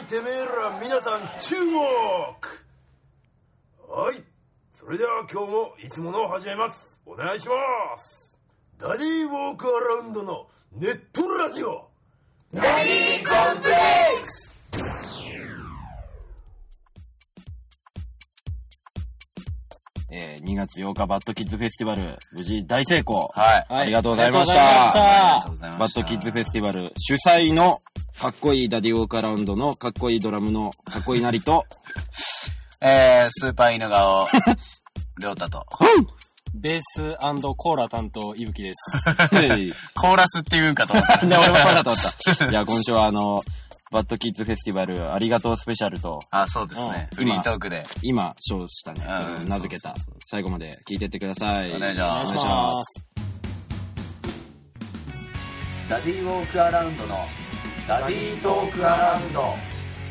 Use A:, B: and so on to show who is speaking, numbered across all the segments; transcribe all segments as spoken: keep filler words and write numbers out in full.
A: てめえら皆さん注目。はい、それでは今日もいつものを始めます。お願いします。ダディウォークアラウンドのネットラジオダディコンプレックス。
B: えー、にがつようかバッドキッズフェスティバル無事大成功。
C: はい。
B: ありがとうございました。
C: ありがとうございました。
B: バッドキッズフェスティバル主催のかっこいいダディウォークアラウンドのかっこいいドラムのかっこいいなりと、
C: えー、スーパー犬顔、りょうたと。
D: ベース&コーラ担当、いぶきです。
C: コーラスって言うんかと思った。
B: ね、俺もそうだと思った。いや、今週はあの、バッドキッズフェスティバルありがとうスペシャルと、
C: あ、そうですね。フリートークで。
B: 今、賞したね、
C: うん、
B: 名付けた。最後まで聞いてってください。
C: お願いします。
B: お願いします。
C: ダディウォークアラウンドのダディトークアラウンド。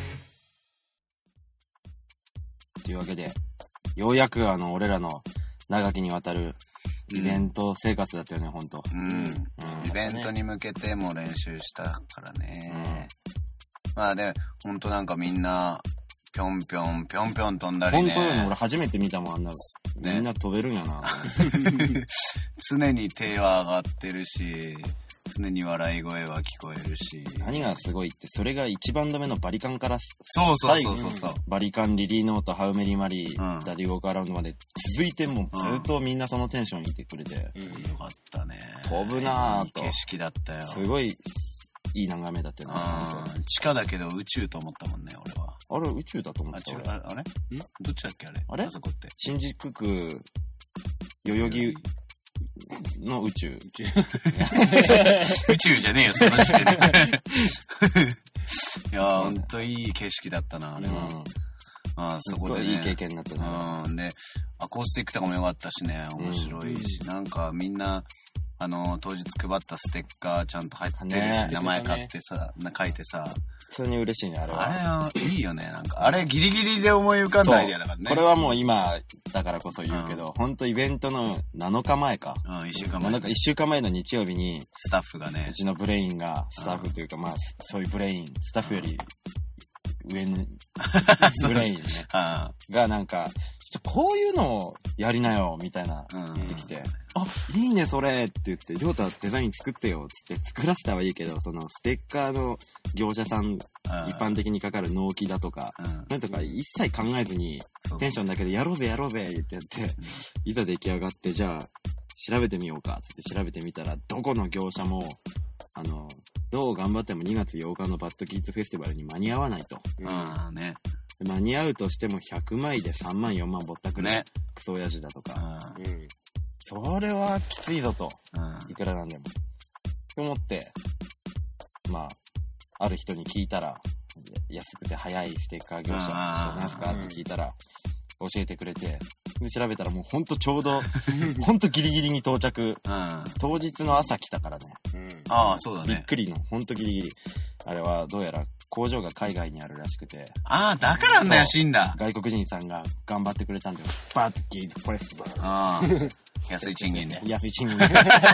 B: というわけで、ようやくあの、俺らの長きにわたるイベント生活だったよね、ほんと。
C: うん。うん、イベントに向けても練習したからね。うん、まあで、ほんとなんかみんな、ぴょんぴょん、ぴょんぴょん飛んだりね。
B: ほんとよね、俺初めて見たもん、あんなの。ね、みんな飛べるんやな。
C: 常に手は上がってるし、常に笑い声は聞こえるし。
B: 何がすごいって、それが一番目のバリカンから、
C: そうそうそうそうそう。
B: バリカン、リリーノート、ハウメリマリー、
C: うん、
B: ダディウォークアラウンドまで続いてもずっとみんなそのテンションにいてくれて。
C: うん、よかったね。
B: 飛ぶなぁと。
C: いい景色だったよ。
B: すごいいい眺めだったよな。
C: 地下だけど宇宙と思ったもんね、俺は。
B: あれ、宇宙だと思った。
C: あ、違う、あれ、あれんどっちだっけあれ。
B: あれ
C: あそこって。
B: 新宿区、代々木の宇宙。宇宙
C: 宇宙じゃねえよ、その時点で。いやー、ほんといい景色だったな、あれは。うん、あそこでね。
B: いい経験になったな。
C: うん。で、アコースティックとかも良かったしね、面白いし、うん、なんかみんな、あの、当日配ったステッカーちゃんと入ってるし、ね、名前買ってさ、ね、書いてさ。
B: 普通に嬉しいね、あれは。
C: あれは、いいよね、なんか。あれギリギリで思い浮かんだアイデアだからね。
B: これはもう今、だからこそ言うけど、うん、ほんとイベントのなのかまえか。
C: うん、いっしゅうかんまえ。
B: いっしゅうかんまえの日曜日に、
C: スタッフがね。
B: うちのブレインが、スタッフというか、まあ、そういうブレイン、スタッフより上に、ブレインね。がなんか、こういうのをやりなよ、みたいな、言ってきて、あ、いいね、それって言って、りょうたデザイン作ってよ、つって作らせたはいいけど、そのステッカーの業者さん、一般的にかかる納期だとか、なんとか一切考えずに、テンションだけでやろうぜ、やろうぜ、ってやって、いざ出来上がって、じゃあ、調べてみようか、つって調べてみたら、どこの業者も、あの、どう頑張ってもにがつようかのバッドキッズフェスティバルに間に合わないと。
C: ああね。
B: 間に合うとしてもひゃくまいでさんまんよんまんぼったくる、ね、クソ親父だとか、うん、それはきついぞと、うん、いくらなんでもと思って、まあある人に聞いたら、安くて早いステッカー業者知らないですかって聞いたら、教えてくれて、で調べたらもうほんとちょうどほんとギリギリに到着、うん、当日の朝来たからね、
C: うん、ああそうだね、
B: びっくりのほんとギリギリ。あれはどうやら工場が海外にあるらしくて、
C: ああだからんだよ、死んだ
B: 外国人さんが頑張ってくれたんだよ。バッドキッズフェスティバル。あ
C: あ安い賃金で
B: 安い賃金で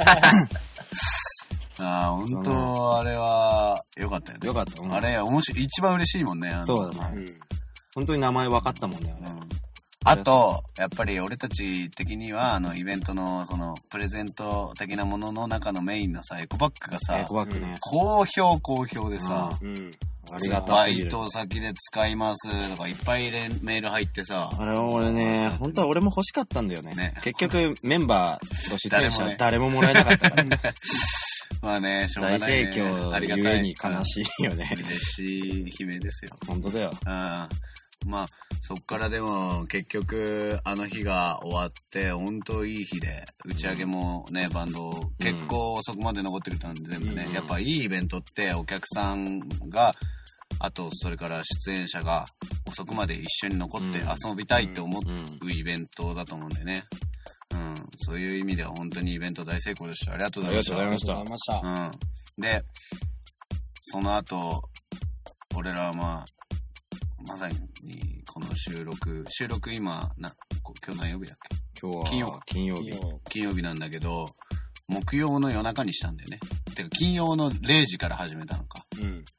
C: ああほんとあれはよかったよね。
B: よかった、
C: うん、あれ面白い、一番嬉しいもんね。
B: そうだね、うん、本当に名前分かったもんね、あれ、うん、
C: あとやっぱり俺たち的にはあのイベントのそのプレゼント的なものの中のメインのさエコバッグがさ、
B: エコバッグね、
C: 好評好評でさ、うん、
B: ありがた
C: バイト先で使いますとかいっぱいメール入ってさ、
B: あれは俺ね、本当は俺も欲しかったんだよ ね, ね結局メンバーと出演者誰, 誰ももらえなかったからね
C: まあね、しょうがないね。
B: 大盛況ゆえに悲しいよね。
C: 嬉しい悲鳴ですよ。
B: 本当だよ。
C: うん。まあ、そっからでも結局あの日が終わって本当いい日で、打ち上げもね、バンド結構遅くまで残ってくれたんで全部ね、うん、やっぱいいイベントってお客さんが、あとそれから出演者が遅くまで一緒に残って遊びたいって思うイベントだと思うんでね。うん、そういう意味では本当にイベント大成功でした。ありがとうございました。
B: ありがとうございました。
C: うん。で、その後、俺らはまあ、まさにこの収録、収録今、な、今日何曜日だっけ？
B: 今日は金曜、金曜日。
C: 金曜日なんだけど、木曜の夜中にしたんだよね。てか金曜のれいじから始めたのか。うん。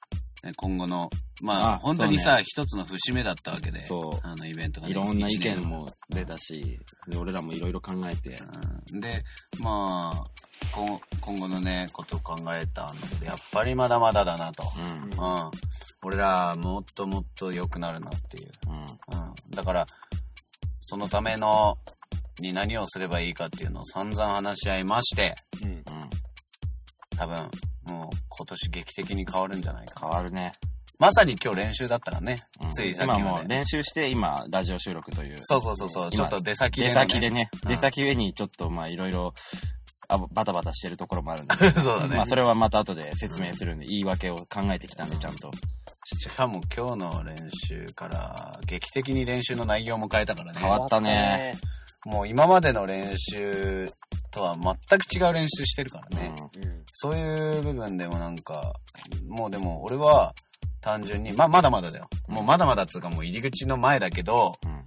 C: 今後の、まあ、あ本当にさ、一、ね、つの節目だったわけで、
B: そう。
C: あのイベントがね。
B: いろんな意見も出たし、で俺らもいろいろ考えて、
C: うん。で、まあ、今後のね、ことを考えたんだけど、やっぱりまだまだだなと。うん。うん、俺ら、もっともっと良くなるなっていう。うん。うん、だから、そのための、に何をすればいいかっていうのを散々話し合いまして、うん。うん、多分、もう今年劇的に変わるんじゃないかな。
B: 変わるね。
C: まさに今日練習だったらね。
B: うん、
C: ついさっきまで。
B: 今もう練習して今ラジオ収録という。
C: そうそうそうそう。ちょっと出先でね。
B: 出先でね。うん、出先上にちょっとまあいろいろバタバタしてるところもあるんで。
C: そうだね。
B: まあそれはまた後で説明するんで、言い訳を考えてきたんでちゃんと。
C: しかも今日の練習から劇的に練習の内容も変えたからね。
B: 変わったね。
C: もう今までの練習とは全く違う練習してるからね、うん、そういう部分でもなんかもうでも俺は単純にまあまだまだだよ、もうまだまだっつうかもう入り口の前だけど、うん、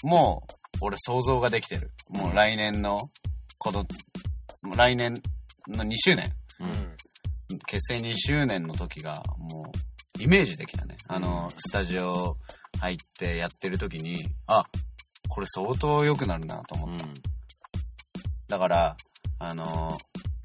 C: もう俺想像ができてる、もう来年のこの来年のにしゅうねん、うん、結成にしゅうねんの時がもうイメージできたね、あの、うん、スタジオ入ってやってる時にあこれ相当良くなるなと思った、うん、だからあの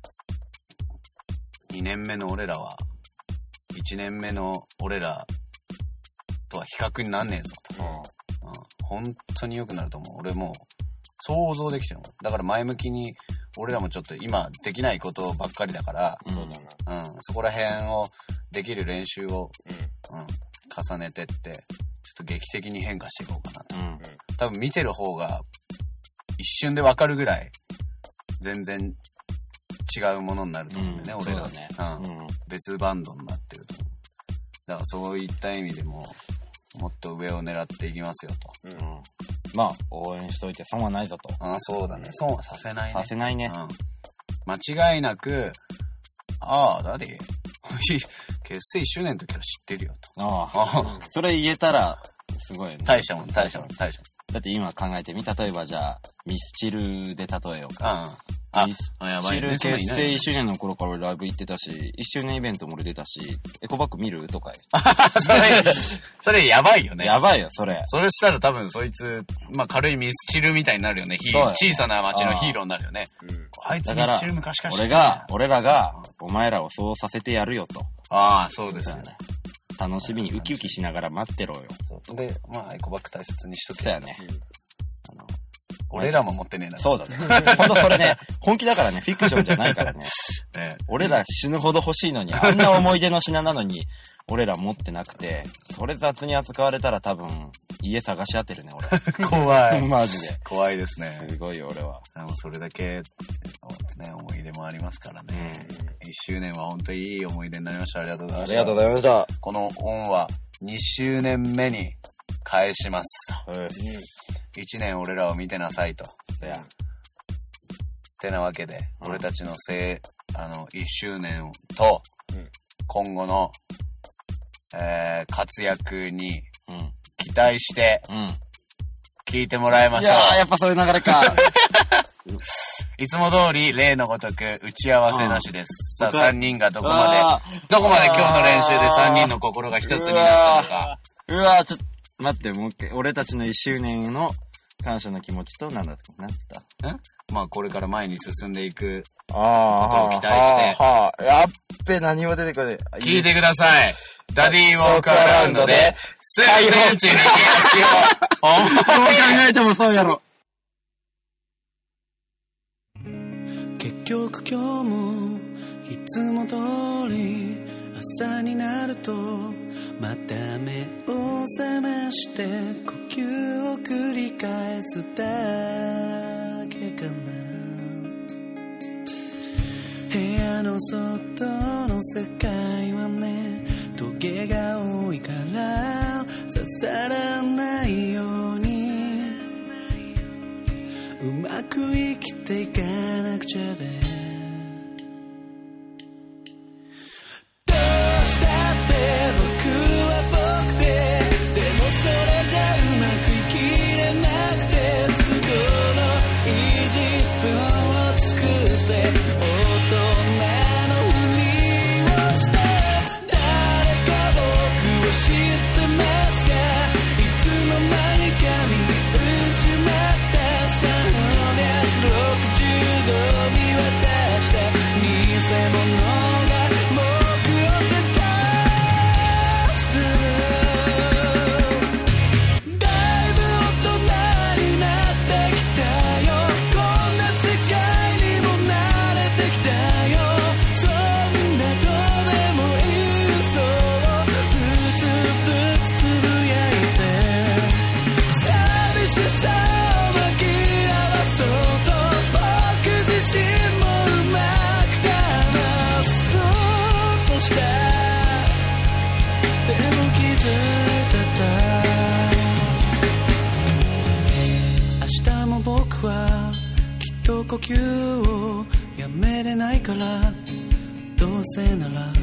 C: ー、にねんめの俺らはいちねんめの俺らとは比較になんねえぞと、うんうん、本当に良くなると思う。俺もう想像できてるもん。だから前向きに俺らもちょっと今できないことばっかりだから、うん、そうだな、うん、そこら辺をできる練習を、うんうん、重ねてってちょっと劇的に変化していこうかなと、うん、多分見てる方が一瞬で分かるぐらい全然違うものになると思うんだよね、うん、俺らね、うんうん、別バンドになってると思う。だからそういった意味でももっと上を狙っていきますよと、うん、
B: まあ応援しといて損はないぞと。
C: ああそうだね、損はさせないね、
B: させないね、
C: うん、間違いなくああダディ結成いっしゅうねんの時から知ってるよと。
B: ああそれ言えたらすごいよね。
C: 大したもん大したもん大したもん。
B: だって今考えてみ、例えばじゃあミスチルで例えようか、うん
C: あ、
B: ミスチル結成いっしゅうねんの頃から俺ライブ行ってたし、いっしゅうねんイベントも俺出たし、エコバッグ見るとか。
C: それ、それやばいよね。
B: やばいよ、それ。
C: それしたら多分そいつ、まあ軽いミスチルみたいになるよね。ヒーロー、小さな街のヒーローになるよね。あ, あいつミスチル昔から知ってる。
B: 俺が、俺らが、お前らをそうさせてやるよと。
C: ああ、そうですよね。
B: 楽しみにウキウキしながら待ってろよ。
C: そうで、まあエコバッグ大切にしとけ。
B: そうやね。
C: あの俺らも持ってねえな。
B: そうだね。ほんとそれね、本気だからね、フィクションじゃないからね。ね俺ら死ぬほど欲しいのに、あんな思い出の品なのに、俺ら持ってなくて、それ雑に扱われたら多分、家探し当てるね、俺。
C: 怖い。
B: マジで。
C: 怖いですね。
B: すごいよ、俺は。
C: でもそれだけ、ね、思い出もありますからね。いっしゅうねんは本当にいい思い出になりました。ありがとうございました。
B: ありがとうございました。
C: この恩はにしゅうねんめに返します。うんいちねん俺らを見てなさいと。
B: そや。
C: ってなわけで、うん、俺たちのせい、あの、いっしゅうねんと、うん、今後の、えー、活躍に、期待して、うん、聞いてもらいましょう。いや
B: ー、やっぱそういう流れか。
C: いつも通り、例のごとく、打ち合わせなしです。さあ、さんにんがどこまで、どこまで今日の練習でさんにんの心が一つになったのか。
B: うわー、ちょっと、待って、もう一回、俺たちのいっしゅうねんの感謝の気持ちと、なんだった、なんつった
C: んまあ、これから前に進んでいくことを期待して。
B: はあ、やっべ、何も出てこない。
C: 聞いてください。ダディウォークアラウンドで、数センチ右足を。
B: どう考えてもそうやろ。
E: 結局今日も、いつも通り、朝になるとまた目を覚まして呼吸を繰り返すだけかな。部屋の外の世界はねトゲが多いから刺さらないようにうまく生きていかなくちゃで誰かを吸をやめれないから、どうせなら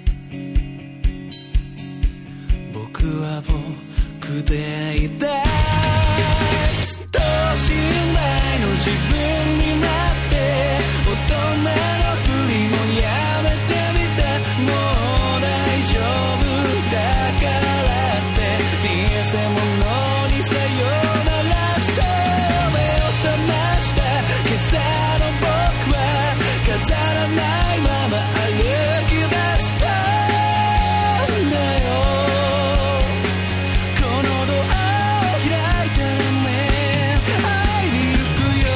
E: 僕は僕でいたい。等身大の自分になって大人のふりもやめてみた。もう大丈夫だからって偽物にさよならして目を覚ました。今朝の僕は飾らないまま歩き出したんだよ。このドアを開いてね、会いに行くよ。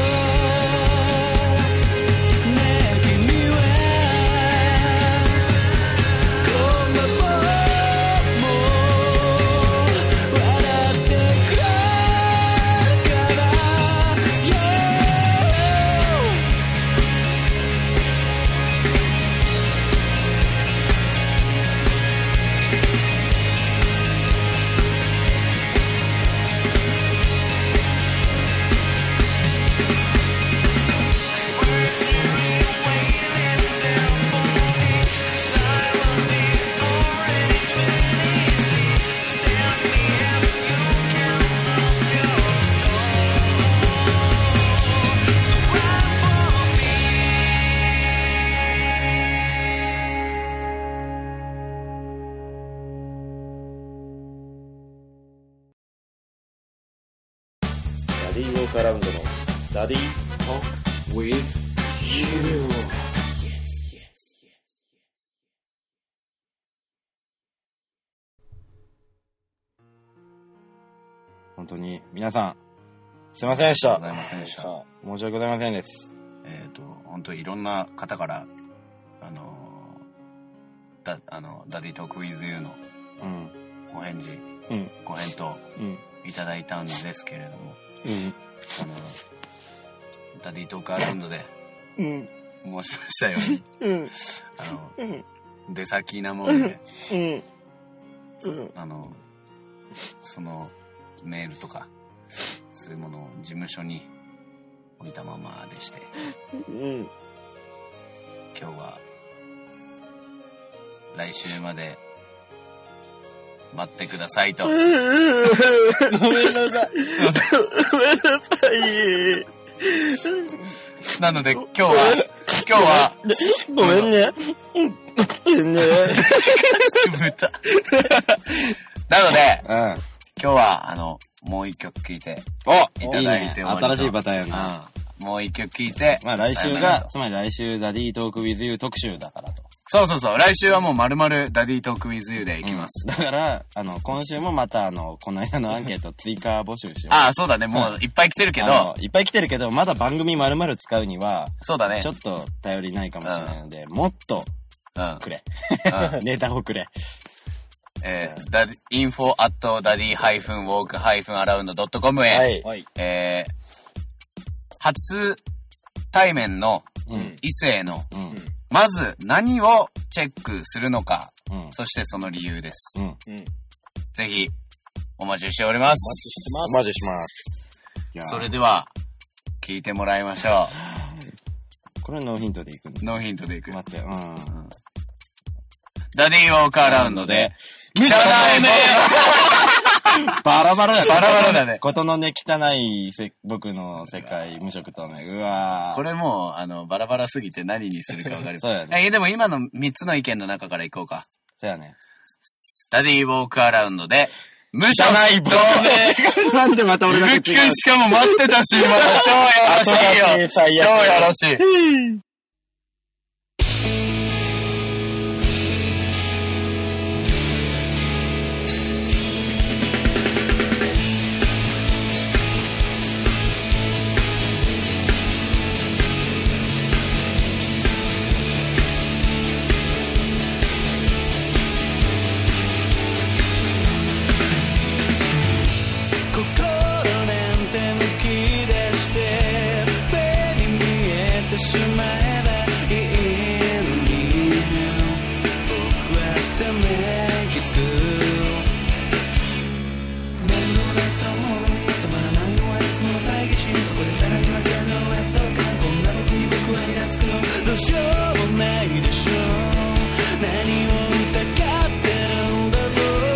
E: ねえ君はこんな僕も笑ってくれるから、yeah。
B: ダディウォークアラウンドのダディトーク with you。本当に皆さんすいませんでした。
C: ございませんでした。
B: 申し訳ございませんです。
C: えっと、本当いろんな方から、あのー、だ、あの、ダディトーク with you の
B: うん
C: お返事、
B: うん、
C: ご返答
B: うん
C: いただいたんですけれども、
B: うん、
C: あの、ダディトークアラウンドで
B: うん、
C: 申しましたように、うん、あの、うん、出先なもんで、うん、あの、そのメールとか、そういうものを事務所に置いたままでして、うん、今日は来週まで待ってくださいと。ごめんなさい。ごめんなさい。なので今日は今日は
B: ごめんね。ごめんね。
C: 豚。なので、うん、今日はあのもう一曲聴いていただいて、
B: いいね、新しいパターンやな。
C: うん、もう一曲聴いて、
B: まあ来週がつまり来週ダディトーク with you 特集だからと。
C: そうそうそう。来週はもう丸々ダディトーク with you でいきます。
B: うん、だから、あの、今週もまたあの、この間のアンケート追加募集しよう。
C: ああ、そうだね。もういっぱい来てるけど。
B: いっぱい来てるけど、まだ番組丸々使うには、
C: そうだね。
B: ちょっと頼りないかもしれないので、うん、もっと、くれ。うん、ネタをくれ。
C: えー、だ、info at daddy-walk-around.com へ、はい、えー、初対面の異性の、うんうんまず何をチェックするのか、うん、そしてその理由です、うんうん、ぜひお待ちしております。
B: お待ちしてます。
C: それでは聞いてもらいましょ
B: う。これノーヒントでいくんだ。
C: ノーヒントでいく。
B: 待って、うん、
C: ダディウォークアラウンドで汚い目
B: バラバラだね。
C: バラバラだね。
B: ことのね、汚いせ僕の世界、無色透明。うわー。
C: これもう、あの、バラバラすぎて何にするか分かる。
B: そうやね。
C: え、でも今のみっつの意見の中からいこうか。
B: そうやね。
C: ダディウォークアラウンドで、無色透
B: 明。なんでまた俺だけ違う。
C: しかも待ってたし、まだ超やらしいよ。超やらしい。
E: しまえどうしようもないでしょう。何を疑ってるんだろう。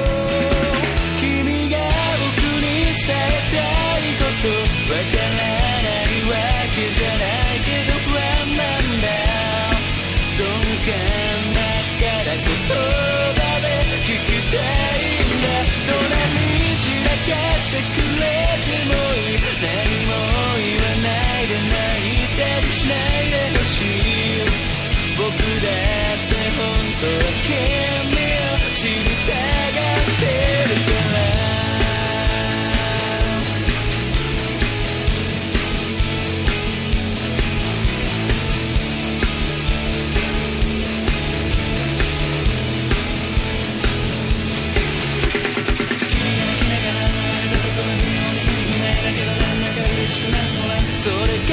E: 君が僕に伝えたいことわからないわけじゃないけど不安なんだ。鈍感だから言葉で聞きたいんだ。どんなに散らかしてくれてもいい。何も言わないで泣いたりしないでほしい。僕だって本当は君を知りたがってるから。それが心の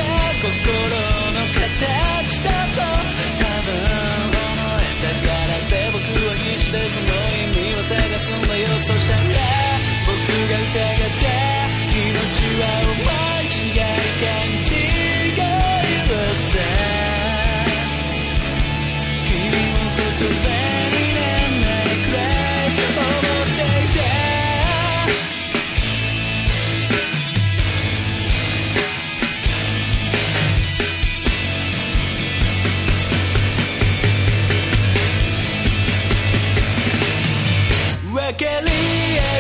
E: 形だと多分思えたからって僕は必死でその意味を探すんだよ。そしたら僕が疑った気持ちはお間違い勘違いはさ。君も言葉になんないくらい思っていた。分かり合う